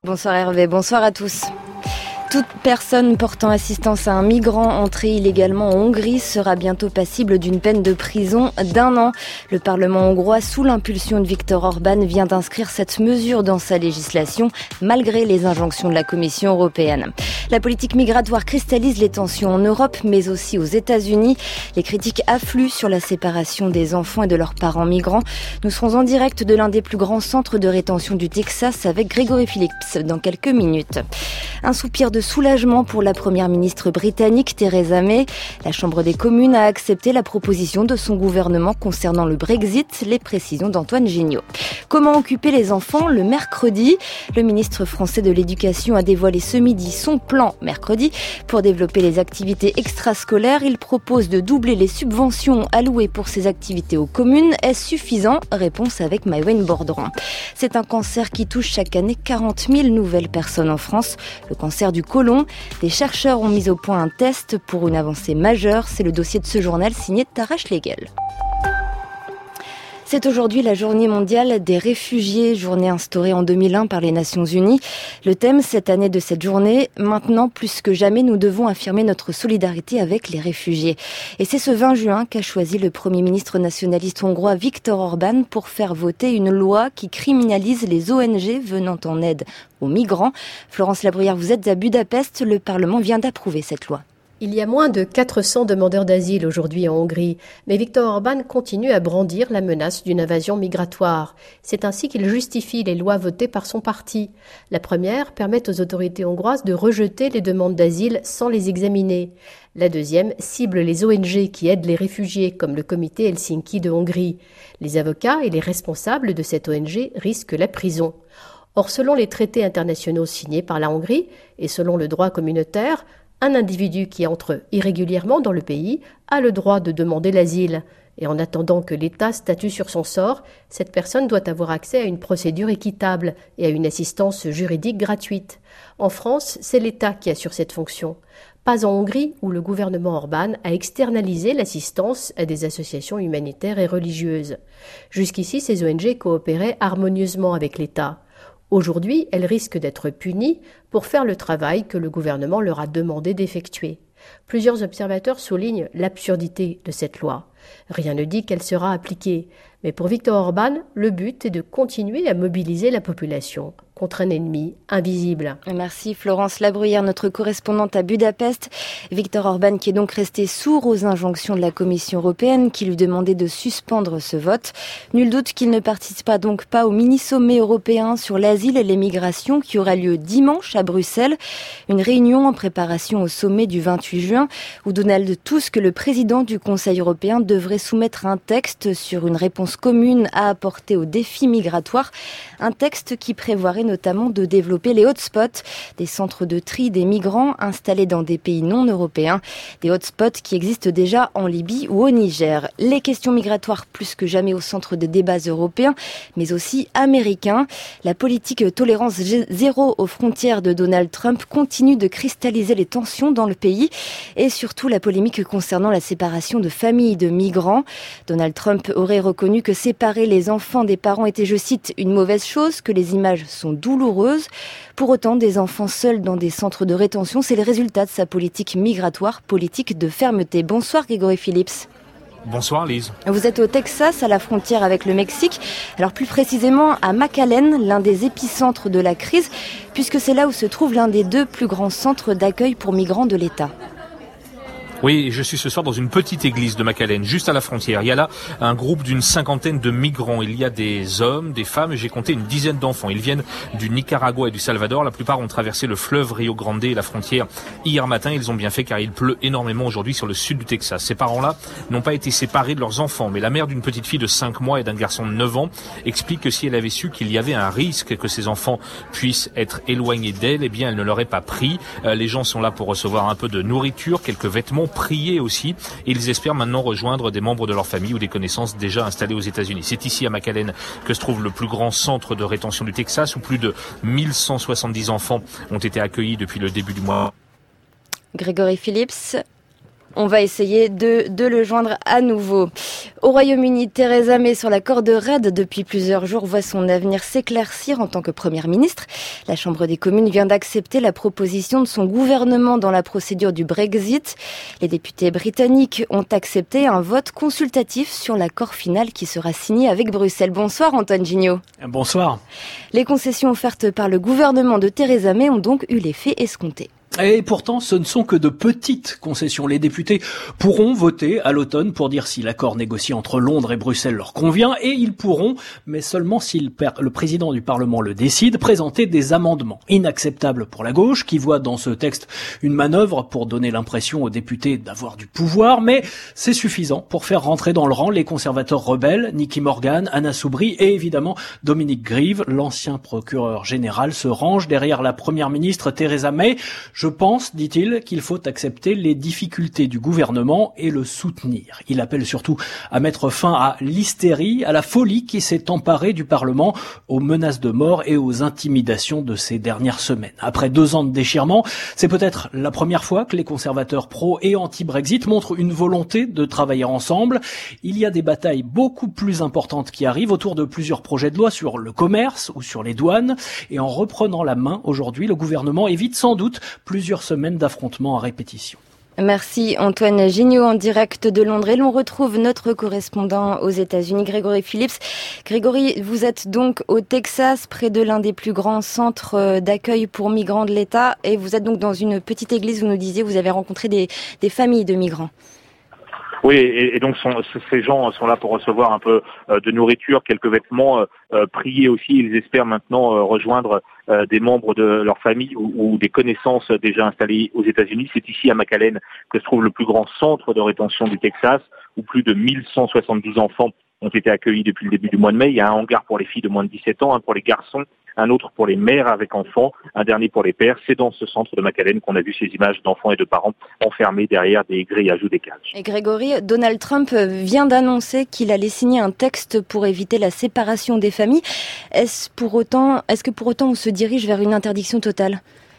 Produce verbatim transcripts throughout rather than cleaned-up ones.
Bonsoir Hervé, bonsoir à tous. Toute personne portant assistance à un migrant entré illégalement en Hongrie sera bientôt passible d'une peine de prison d'un an. Le Parlement hongrois, sous l'impulsion de Viktor Orban, vient d'inscrire cette mesure dans sa législation, malgré les injonctions de la Commission européenne. La politique migratoire cristallise les tensions en Europe, mais aussi aux États-Unis. Les critiques affluent sur la séparation des enfants et de leurs parents migrants. Nous serons en direct de l'un des plus grands centres de rétention du Texas avec Grégory Phillips dans quelques minutes. Un soupir de soulagement pour la première ministre britannique Theresa May. La Chambre des communes a accepté la proposition de son gouvernement concernant le Brexit. Les précisions d'Antoine Gignot. Comment occuper les enfants le mercredi? Le ministre français de l'Éducation a dévoilé ce midi son plan mercredi pour développer les activités extrascolaires. Il propose de doubler les subventions allouées pour ces activités aux communes. Est-ce suffisant? Réponse avec Maïwenn Borderon. C'est un cancer qui touche chaque année quarante mille nouvelles personnes en France. Le cancer du côlon. Des chercheurs ont mis au point un test pour une avancée majeure. C'est le dossier de ce journal signé Tara Schlegel. C'est aujourd'hui la journée mondiale des réfugiés, journée instaurée en deux mille un par les Nations Unies. Le thème cette année de cette journée, maintenant plus que jamais, nous devons affirmer notre solidarité avec les réfugiés. Et c'est ce vingt juin qu'a choisi le Premier ministre nationaliste hongrois Viktor Orban pour faire voter une loi qui criminalise les O N G venant en aide aux migrants. Florence Labruyère, vous êtes à Budapest, le Parlement vient d'approuver cette loi. Il y a moins de quatre cents demandeurs d'asile aujourd'hui en Hongrie, mais Viktor Orban continue à brandir la menace d'une invasion migratoire. C'est ainsi qu'il justifie les lois votées par son parti. La première permet aux autorités hongroises de rejeter les demandes d'asile sans les examiner. La deuxième cible les O N G qui aident les réfugiés, comme le comité Helsinki de Hongrie. Les avocats et les responsables de cette O N G risquent la prison. Or, selon les traités internationaux signés par la Hongrie et selon le droit communautaire, un individu qui entre irrégulièrement dans le pays a le droit de demander l'asile. Et en attendant que l'État statue sur son sort, cette personne doit avoir accès à une procédure équitable et à une assistance juridique gratuite. En France, c'est l'État qui assure cette fonction. Pas en Hongrie, où le gouvernement Orban a externalisé l'assistance à des associations humanitaires et religieuses. Jusqu'ici, ces O N G coopéraient harmonieusement avec l'État. Aujourd'hui, elles risquent d'être punies pour faire le travail que le gouvernement leur a demandé d'effectuer. Plusieurs observateurs soulignent l'absurdité de cette loi. Rien ne dit qu'elle sera appliquée. Mais pour Viktor Orban, le but est de continuer à mobiliser la population contre un ennemi invisible. Merci Florence Labruyère, notre correspondante à Budapest. Viktor Orban qui est donc resté sourd aux injonctions de la Commission européenne qui lui demandait de suspendre ce vote. Nul doute qu'il ne participera donc pas au mini-sommet européen sur l'asile et l'immigration qui aura lieu dimanche à Bruxelles. Une réunion en préparation au sommet du vingt-huit juin où Donald Tusk, le président du Conseil européen, devrait soumettre un texte sur une réponse commune à apporter aux défis migratoires. Un texte qui prévoirait notamment de développer les hotspots, des centres de tri des migrants installés dans des pays non européens, des hotspots qui existent déjà en Libye ou au Niger. Les questions migratoires plus que jamais au centre des débats européens, mais aussi américains. La politique tolérance zéro aux frontières de Donald Trump continue de cristalliser les tensions dans le pays et surtout la polémique concernant la séparation de familles de migrants. Donald Trump aurait reconnu que séparer les enfants des parents était, je cite, une mauvaise chose, que les images sont douloureuse. Pour autant, des enfants seuls dans des centres de rétention, c'est le résultat de sa politique migratoire, politique de fermeté. Bonsoir Grégory Phillips. Bonsoir Lise. Vous êtes au Texas, à la frontière avec le Mexique. Alors plus précisément à McAllen, l'un des épicentres de la crise, puisque c'est là où se trouve l'un des deux plus grands centres d'accueil pour migrants de l'État. Oui, je suis ce soir dans une petite église de McAllen, juste à la frontière. Il y a là un groupe d'une cinquantaine de migrants. Il y a des hommes, des femmes, et j'ai compté une dizaine d'enfants. Ils viennent du Nicaragua et du Salvador. La plupart ont traversé le fleuve Rio Grande et la frontière hier matin. Ils ont bien fait car il pleut énormément aujourd'hui sur le sud du Texas. Ces parents-là n'ont pas été séparés de leurs enfants, mais la mère d'une petite fille de cinq mois et d'un garçon de neuf ans explique que si elle avait su qu'il y avait un risque que ses enfants puissent être éloignés d'elle, eh bien elle ne l'aurait pas pris. Euh, les gens sont là pour recevoir un peu de nourriture, quelques vêtements, prier aussi, et ils espèrent maintenant rejoindre des membres de leur famille ou des connaissances déjà installés aux États-Unis. C'est ici à McAllen que se trouve le plus grand centre de rétention du Texas où plus de mille cent soixante-dix enfants ont été accueillis depuis le début du mois. Grégory Phillips. On va essayer de, de le joindre à nouveau. Au Royaume-Uni, Theresa May, sur la corde raide depuis plusieurs jours, voit son avenir s'éclaircir en tant que Première ministre. La Chambre des communes vient d'accepter la proposition de son gouvernement dans la procédure du Brexit. Les députés britanniques ont accepté un vote consultatif sur l'accord final qui sera signé avec Bruxelles. Bonsoir Antoine Gignot. Bonsoir. Les concessions offertes par le gouvernement de Theresa May ont donc eu l'effet escompté. Et pourtant, ce ne sont que de petites concessions. Les députés pourront voter à l'automne pour dire si l'accord négocié entre Londres et Bruxelles leur convient, et ils pourront, mais seulement si le président du Parlement le décide, présenter des amendements inacceptables pour la gauche, qui voit dans ce texte une manœuvre pour donner l'impression aux députés d'avoir du pouvoir, mais c'est suffisant pour faire rentrer dans le rang les conservateurs rebelles, Nicky Morgan, Anna Soubry et évidemment Dominic Grieve, l'ancien procureur général, se range derrière la première ministre Theresa May. Je pense, dit-il, qu'il faut accepter les difficultés du gouvernement et le soutenir. Il appelle surtout à mettre fin à l'hystérie, à la folie qui s'est emparée du Parlement, aux menaces de mort et aux intimidations de ces dernières semaines. Après deux ans de déchirement, c'est peut-être la première fois que les conservateurs pro et anti-Brexit montrent une volonté de travailler ensemble. Il y a des batailles beaucoup plus importantes qui arrivent autour de plusieurs projets de loi sur le commerce ou sur les douanes. Et en reprenant la main aujourd'hui, le gouvernement évite sans doute plusieurs semaines d'affrontements à répétition. Merci Antoine Gignot en direct de Londres. Et l'on retrouve notre correspondant aux États-Unis, Grégory Phillips. Grégory, vous êtes donc au Texas, près de l'un des plus grands centres d'accueil pour migrants de l'État. Et vous êtes donc dans une petite église, vous nous disiez, vous avez rencontré des, des familles de migrants. Oui, et, et donc sont, ces gens sont là pour recevoir un peu euh, de nourriture, quelques vêtements, euh, prier aussi. Ils espèrent maintenant euh, rejoindre euh, des membres de leur famille ou, ou des connaissances déjà installées aux États-Unis. C'est ici à McAllen que se trouve le plus grand centre de rétention du Texas, où plus de mille cent soixante-douze enfants ont été accueillis depuis le début du mois de mai. Il y a un hangar pour les filles de moins de dix-sept ans, un pour les garçons, un autre pour les mères avec enfants, un dernier pour les pères. C'est dans ce centre de McAllen qu'on a vu ces images d'enfants et de parents enfermés derrière des grillages ou des cages. Et Grégory, Donald Trump vient d'annoncer qu'il allait signer un texte pour éviter la séparation des familles. Est-ce pour autant, est-ce que pour autant on se dirige vers une interdiction totale ?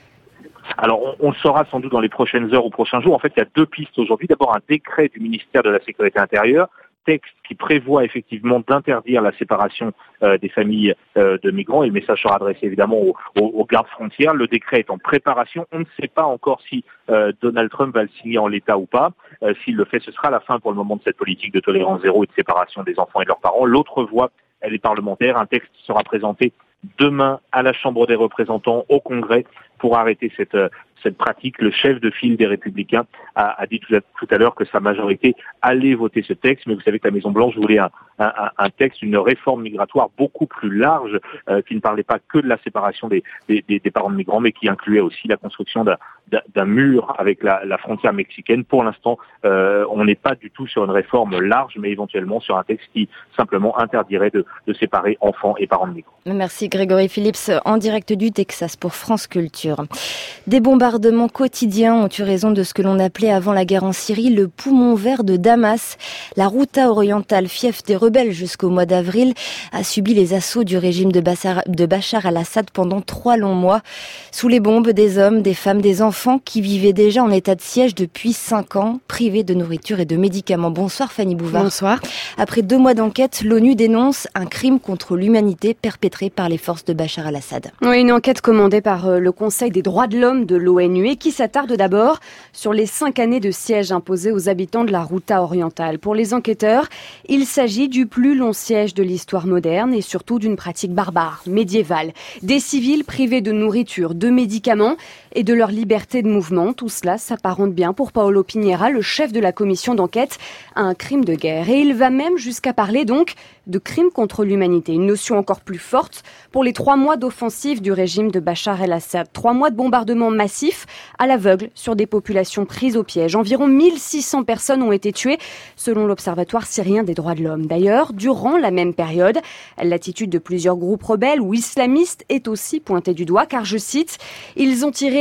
Alors, on, on le saura sans doute dans les prochaines heures ou prochains jours. En fait, il y a deux pistes aujourd'hui. D'abord, un décret du ministère de la Sécurité intérieure, texte qui prévoit effectivement d'interdire la séparation euh, des familles euh, de migrants, et le message sera adressé évidemment aux, aux, aux gardes frontières. Le décret est en préparation. On ne sait pas encore si euh, Donald Trump va le signer en l'état ou pas. Euh, s'il le fait, ce sera la fin pour le moment de cette politique de tolérance zéro et de séparation des enfants et de leurs parents. L'autre voie, elle est parlementaire. Un texte sera présenté demain à la Chambre des représentants, au Congrès, pour arrêter cette cette pratique. Le chef de file des Républicains a, a dit tout à, tout à l'heure que sa majorité allait voter ce texte, mais vous savez que la Maison-Blanche voulait un, un, un texte, une réforme migratoire beaucoup plus large, euh, qui ne parlait pas que de la séparation des, des, des, des parents de migrants, mais qui incluait aussi la construction d'un, d'un mur avec la, la frontière mexicaine. Pour l'instant, euh, on n'est pas du tout sur une réforme large, mais éventuellement sur un texte qui simplement interdirait de, de séparer enfants et parents de migrants. Merci Grégory Phillips, en direct du Texas pour France Culture. Des bombardements quotidiens ont eu raison de ce que l'on appelait avant la guerre en Syrie le poumon vert de Damas. La Ghouta orientale, fief des rebelles jusqu'au mois d'avril, a subi les assauts du régime de Bachar, de Bachar al-Assad pendant trois longs mois. Sous les bombes, des hommes, des femmes, des enfants qui vivaient déjà en état de siège depuis cinq ans, privés de nourriture et de médicaments. Bonsoir Fanny Bouvard. Bonsoir. Après deux mois d'enquête, l'ONU dénonce un crime contre l'humanité perpétré par les forces de Bachar al-Assad. Oui, une enquête commandée par le Conseil des droits de l'homme de l'ONU et qui s'attarde d'abord sur les cinq années de siège imposées aux habitants de la Ghouta orientale. Pour les enquêteurs, il s'agit du plus long siège de l'histoire moderne et surtout d'une pratique barbare, médiévale. Des civils privés de nourriture, de médicaments et de leur liberté de mouvement. Tout cela s'apparente bien pour Paolo Piñera, le chef de la commission d'enquête, à un crime de guerre. Et il va même jusqu'à parler donc de crime contre l'humanité. Une notion encore plus forte pour les trois mois d'offensive du régime de Bachar el-Assad. Trois mois de bombardements massifs à l'aveugle sur des populations prises au piège. Environ mille six cents personnes ont été tuées selon l'Observatoire syrien des droits de l'homme. D'ailleurs, durant la même période, l'attitude de plusieurs groupes rebelles ou islamistes est aussi pointée du doigt car, je cite, « Ils ont tiré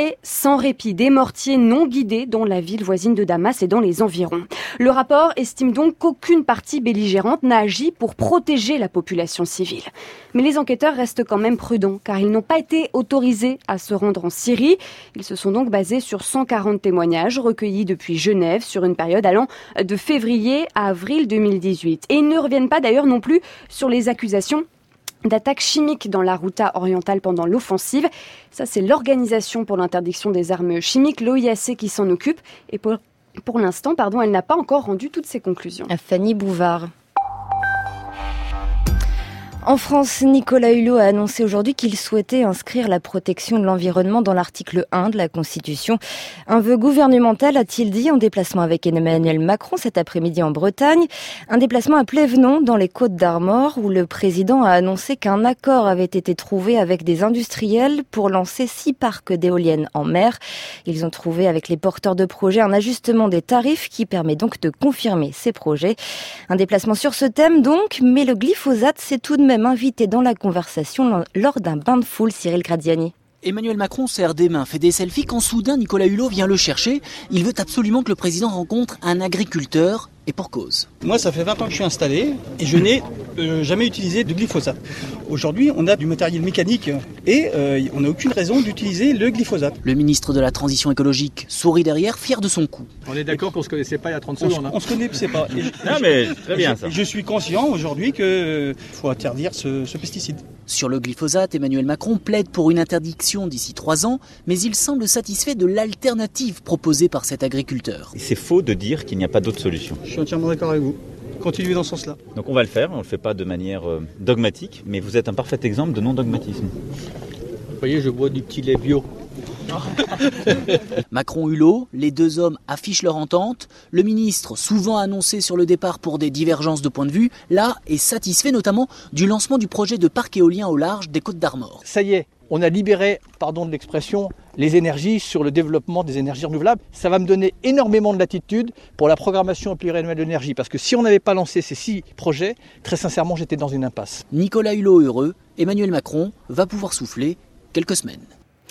tiré sans répit des mortiers non guidés dans la ville voisine de Damas et dans les environs. Le rapport estime donc qu'aucune partie belligérante n'a agi pour protéger la population civile. Mais les enquêteurs restent quand même prudents car ils n'ont pas été autorisés à se rendre en Syrie. Ils se sont donc basés sur cent quarante témoignages recueillis depuis Genève sur une période allant de février à avril deux mille dix-huit. Et ils ne reviennent pas d'ailleurs non plus sur les accusations d'attaques chimiques dans la Ghouta orientale pendant l'offensive. Ça, c'est l'Organisation pour l'interdiction des armes chimiques, l'O I A C, qui s'en occupe. Et pour, pour l'instant, pardon, elle n'a pas encore rendu toutes ses conclusions. Fanny Bouvard. En France, Nicolas Hulot a annoncé aujourd'hui qu'il souhaitait inscrire la protection de l'environnement dans l'article un de la Constitution. Un vœu gouvernemental, a-t-il dit, en déplacement avec Emmanuel Macron cet après-midi en Bretagne. Un déplacement à Plévenon, dans les Côtes-d'Armor, où le président a annoncé qu'un accord avait été trouvé avec des industriels pour lancer six parcs d'éoliennes en mer. Ils ont trouvé avec les porteurs de projets un ajustement des tarifs qui permet donc de confirmer ces projets. Un déplacement sur ce thème donc, mais le glyphosate, c'est tout de même même invité dans la conversation lors d'un bain de foule, Cyril Gradiani. Emmanuel Macron serre des mains, fait des selfies quand soudain Nicolas Hulot vient le chercher. Il veut absolument que le président rencontre un agriculteur et pour cause. Moi, ça fait vingt ans que je suis installé et je n'ai euh, jamais utilisé de glyphosate. Aujourd'hui, on a du matériel mécanique et euh, on n'a aucune raison d'utiliser le glyphosate. Le ministre de la Transition écologique sourit derrière, fier de son coup. On est d'accord qu'on ne se connaissait pas il y a trente secondes. On ne se connaissait pas. Et je, non mais très bien ça. Je, je suis conscient aujourd'hui qu'il euh, faut interdire ce, ce pesticide. Sur le glyphosate, Emmanuel Macron plaide pour une interdiction d'ici trois ans, mais il semble satisfait de l'alternative proposée par cet agriculteur. C'est faux de dire qu'il n'y a pas d'autre solution. Je suis entièrement d'accord avec vous. Continuez dans ce sens-là. Donc on va le faire, on ne le fait pas de manière euh, dogmatique, mais vous êtes un parfait exemple de non-dogmatisme. Vous voyez, je bois du petit lait bio. Macron-Hulot, les deux hommes affichent leur entente. Le ministre, souvent annoncé sur le départ pour des divergences de point de vue, là est satisfait notamment du lancement du projet de parc éolien au large des Côtes-d'Armor. Ça y est, on a libéré, pardon de l'expression, les énergies sur le développement des énergies renouvelables. Ça va me donner énormément de latitude pour la programmation pluriannuelle de l'énergie. Parce que si on n'avait pas lancé ces six projets, très sincèrement, j'étais dans une impasse. Nicolas Hulot heureux, Emmanuel Macron va pouvoir souffler quelques semaines.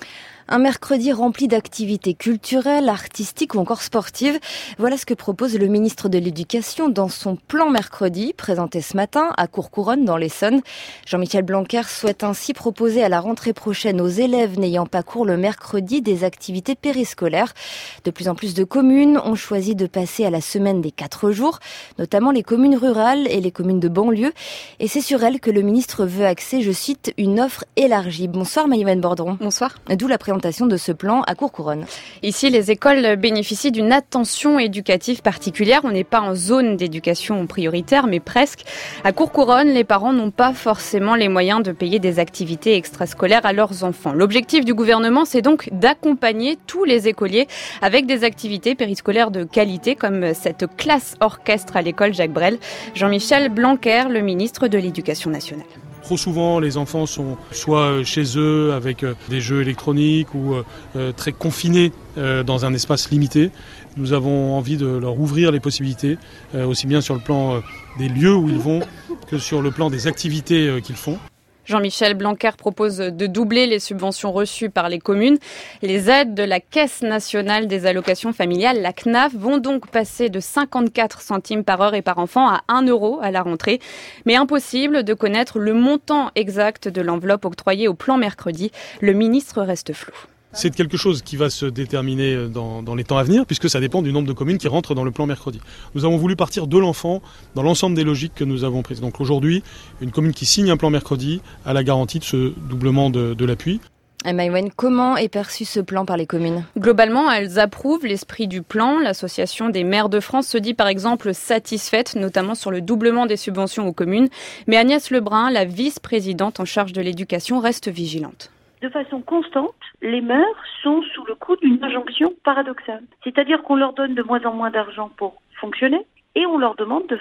Un mercredi rempli d'activités culturelles, artistiques ou encore sportives. Voilà ce que propose le ministre de l'Éducation dans son plan mercredi, présenté ce matin à Courcouronnes dans l'Essonne. Jean-Michel Blanquer souhaite ainsi proposer à la rentrée prochaine aux élèves n'ayant pas cours le mercredi des activités périscolaires. De plus en plus de communes ont choisi de passer à la semaine des quatre jours, notamment les communes rurales et les communes de banlieue. Et c'est sur elles que le ministre veut axer, je cite, une offre élargie. Bonsoir Maïwen Bordron. Bonsoir. D'où la présentation de ce plan à Courcouronnes. Ici, les écoles bénéficient d'une attention éducative particulière. On n'est pas en zone d'éducation prioritaire, mais presque. À Courcouronnes, les parents n'ont pas forcément les moyens de payer des activités extrascolaires à leurs enfants. L'objectif du gouvernement, c'est donc d'accompagner tous les écoliers avec des activités périscolaires de qualité, comme cette classe orchestre à l'école Jacques Brel. Jean-Michel Blanquer, le ministre de l'Éducation nationale. Trop souvent, les enfants sont soit chez eux avec des jeux électroniques ou euh, très confinés euh, dans un espace limité. Nous avons envie de leur ouvrir les possibilités, euh, aussi bien sur le plan euh, des lieux où ils vont que sur le plan des activités euh, qu'ils font. Jean-Michel Blanquer propose de doubler les subventions reçues par les communes. Les aides de la Caisse nationale des allocations familiales, la C N A F, vont donc passer de cinquante-quatre centimes par heure et par enfant à un euro à la rentrée. Mais impossible de connaître le montant exact de l'enveloppe octroyée au plan mercredi. Le ministre reste flou. C'est quelque chose qui va se déterminer dans, dans les temps à venir, puisque ça dépend du nombre de communes qui rentrent dans le plan mercredi. Nous avons voulu partir de l'enfant dans l'ensemble des logiques que nous avons prises. Donc aujourd'hui, une commune qui signe un plan mercredi a la garantie de ce doublement de, de l'appui. Maïwen, comment est perçu ce plan par les communes ? Globalement, elles approuvent l'esprit du plan. L'Association des maires de France se dit par exemple satisfaite, notamment sur le doublement des subventions aux communes. Mais Agnès Lebrun, la vice-présidente en charge de l'éducation, reste vigilante. De façon constante, les maires sont sous le coup d'une injonction paradoxale. C'est-à-dire qu'on leur donne de moins en moins d'argent pour fonctionner et on leur demande de faire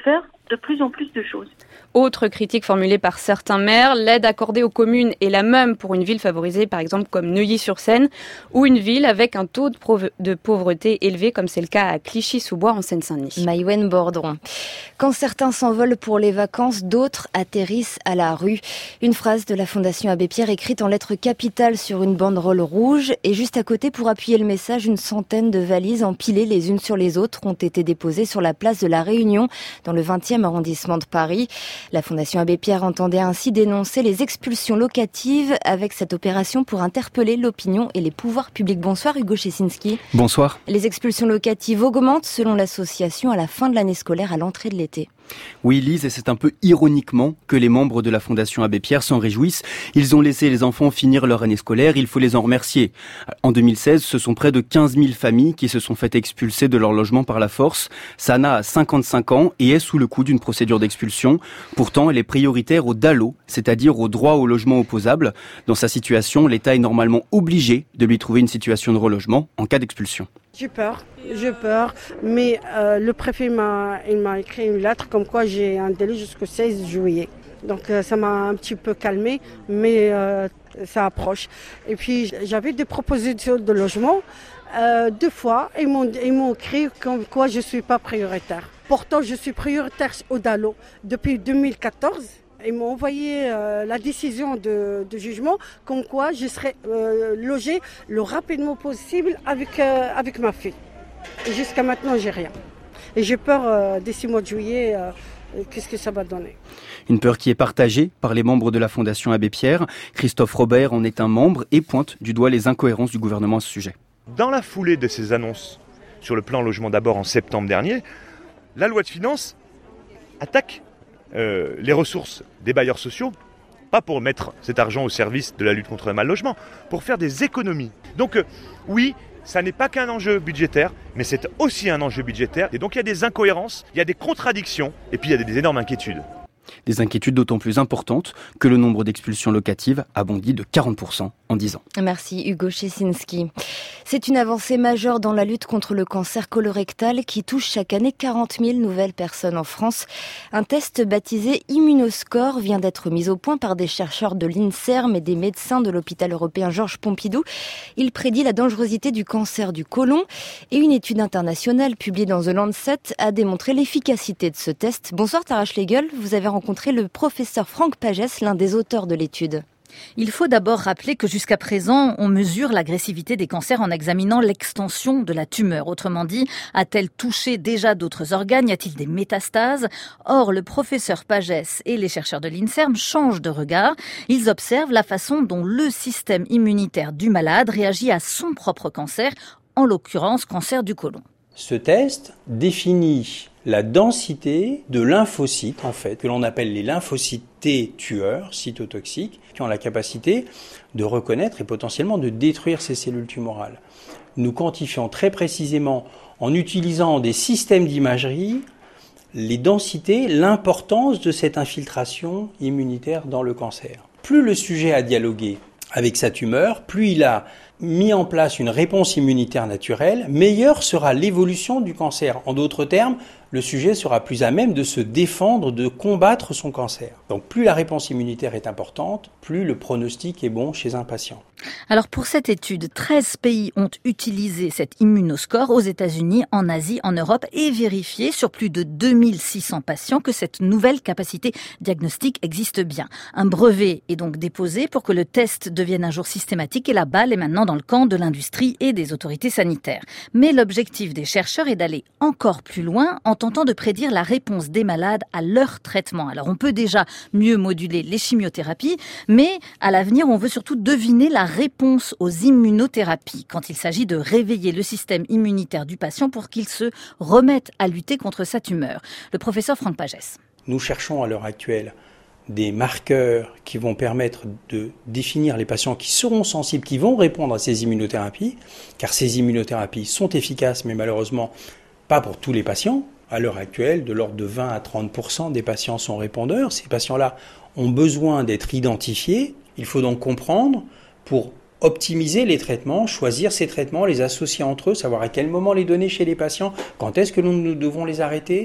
de plus en plus de choses. Autre critique formulée par certains maires, l'aide accordée aux communes est la même pour une ville favorisée, par exemple comme Neuilly-sur-Seine, ou une ville avec un taux de, prov- de pauvreté élevé, comme c'est le cas à Clichy-sous-Bois en Seine-Saint-Denis. Maïwen Bordron. Quand certains s'envolent pour les vacances, d'autres atterrissent à la rue. Une phrase de la Fondation Abbé Pierre écrite en lettres capitales sur une banderole rouge. Et juste à côté, pour appuyer le message, une centaine de valises empilées les unes sur les autres ont été déposées sur la place de la Réunion, dans le vingtième arrondissement de Paris. La Fondation Abbé Pierre entendait ainsi dénoncer les expulsions locatives avec cette opération pour interpeller l'opinion et les pouvoirs publics. Bonsoir Hugo Czesinski. Bonsoir. Les expulsions locatives augmentent selon l'association à la fin de l'année scolaire, à l'entrée de l'été. Oui, Lise, et c'est un peu ironiquement que les membres de la Fondation Abbé Pierre s'en réjouissent. Ils ont laissé les enfants finir leur année scolaire, il faut les en remercier. En deux mille seize, ce sont près de quinze mille familles qui se sont fait expulser de leur logement par la force. Sana a cinquante-cinq ans et est sous le coup d'une procédure d'expulsion. Pourtant, elle est prioritaire au D A L O, c'est-à-dire au droit au logement opposable. Dans sa situation, l'État est normalement obligé de lui trouver une situation de relogement en cas d'expulsion. J'ai peur, j'ai peur, mais euh, le préfet m'a, il m'a écrit une lettre comme quoi j'ai un délai jusqu'au seize juillet. Donc euh, ça m'a un petit peu calmé, mais euh, ça approche. Et puis j'avais des propositions de logement euh, deux fois, ils m'ont, ils m'ont écrit comme quoi je ne suis pas prioritaire. Pourtant je suis prioritaire au D A L O depuis deux mille quatorze. Ils m'ont envoyé euh, la décision de, de jugement comme quoi je serais euh, logée le rapidement possible avec, euh, avec ma fille. Et jusqu'à maintenant, j'ai rien. Et j'ai peur euh, d'ici mois de juillet, euh, qu'est-ce que ça va donner. Une peur qui est partagée par les membres de la Fondation Abbé Pierre. Christophe Robert en est un membre et pointe du doigt les incohérences du gouvernement à ce sujet. Dans la foulée de ces annonces sur le plan logement d'abord en septembre dernier, la loi de finances attaque Euh, les ressources des bailleurs sociaux, pas pour mettre cet argent au service de la lutte contre le mal logement, pour faire des économies. Donc euh, oui, ça n'est pas qu'un enjeu budgétaire, mais c'est aussi un enjeu budgétaire. Et donc il y a des incohérences, il y a des contradictions, et puis il y a des, des énormes inquiétudes. Des inquiétudes d'autant plus importantes que le nombre d'expulsions locatives a bondi de quarante pour cent en dix ans. Merci Hugo Czesinski. C'est une avancée majeure dans la lutte contre le cancer colorectal qui touche chaque année quarante mille nouvelles personnes en France. Un test baptisé Immunoscore vient d'être mis au point par des chercheurs de l'INSERM et des médecins de l'hôpital européen Georges Pompidou. Il prédit la dangerosité du cancer du côlon et une étude internationale publiée dans The Lancet a démontré l'efficacité de ce test. Bonsoir Tara Schlegel, vous avez rencontré le professeur Franck Pagès, l'un des auteurs de l'étude. Il faut d'abord rappeler que jusqu'à présent, on mesure l'agressivité des cancers en examinant l'extension de la tumeur. Autrement dit, a-t-elle touché déjà d'autres organes ? Y a-t-il des métastases ? Or, le professeur Pagès et les chercheurs de l'INSERM changent de regard. Ils observent la façon dont le système immunitaire du malade réagit à son propre cancer, en l'occurrence cancer du côlon. Ce test définit la densité de lymphocytes, en fait, que l'on appelle les lymphocytes T tueurs, cytotoxiques, qui ont la capacité de reconnaître et potentiellement de détruire ces cellules tumorales. Nous quantifions très précisément, en utilisant des systèmes d'imagerie, les densités, l'importance de cette infiltration immunitaire dans le cancer. Plus le sujet a dialogué avec sa tumeur, plus il a mis en place une réponse immunitaire naturelle, meilleure sera l'évolution du cancer. En d'autres termes, le sujet sera plus à même de se défendre, de combattre son cancer. Donc plus la réponse immunitaire est importante, plus le pronostic est bon chez un patient. Alors pour cette étude, treize pays ont utilisé cet immunoscore aux États-Unis, en Asie, en Europe et vérifié sur plus de deux mille six cents patients que cette nouvelle capacité diagnostique existe bien. Un brevet est donc déposé pour que le test devienne un jour systématique et la balle est maintenant dans le camp de l'industrie et des autorités sanitaires. Mais l'objectif des chercheurs est d'aller encore plus loin en tentant de prédire la réponse des malades à leur traitement. Alors on peut déjà mieux moduler les chimiothérapies, mais à l'avenir on veut surtout deviner la réponse aux immunothérapies quand il s'agit de réveiller le système immunitaire du patient pour qu'il se remette à lutter contre sa tumeur. Le professeur Franck Pagès. Nous cherchons à l'heure actuelle des marqueurs qui vont permettre de définir les patients qui seront sensibles, qui vont répondre à ces immunothérapies, car ces immunothérapies sont efficaces, mais malheureusement pas pour tous les patients. À l'heure actuelle, de l'ordre de vingt à trente pour cent des patients sont répondeurs. Ces patients-là ont besoin d'être identifiés. Il faut donc comprendre, pour optimiser les traitements, choisir ces traitements, les associer entre eux, savoir à quel moment les donner chez les patients, quand est-ce que nous devons les arrêter.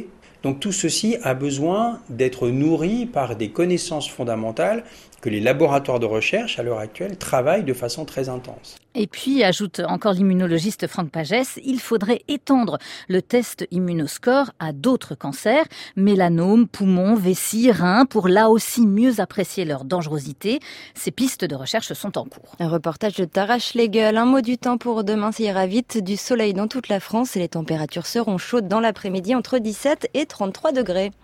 Donc tout ceci a besoin d'être nourri par des connaissances fondamentales que les laboratoires de recherche, à l'heure actuelle, travaillent de façon très intense. Et puis, ajoute encore l'immunologiste Franck Pagès, il faudrait étendre le test Immunoscore à d'autres cancers, mélanome, poumon, vessie, rein, pour là aussi mieux apprécier leur dangerosité. Ces pistes de recherche sont en cours. Un reportage de Tara Schlegel. Un mot du temps pour demain, ça ira vite. Du soleil dans toute la France et les températures seront chaudes dans l'après-midi entre dix-sept et trente-trois degrés.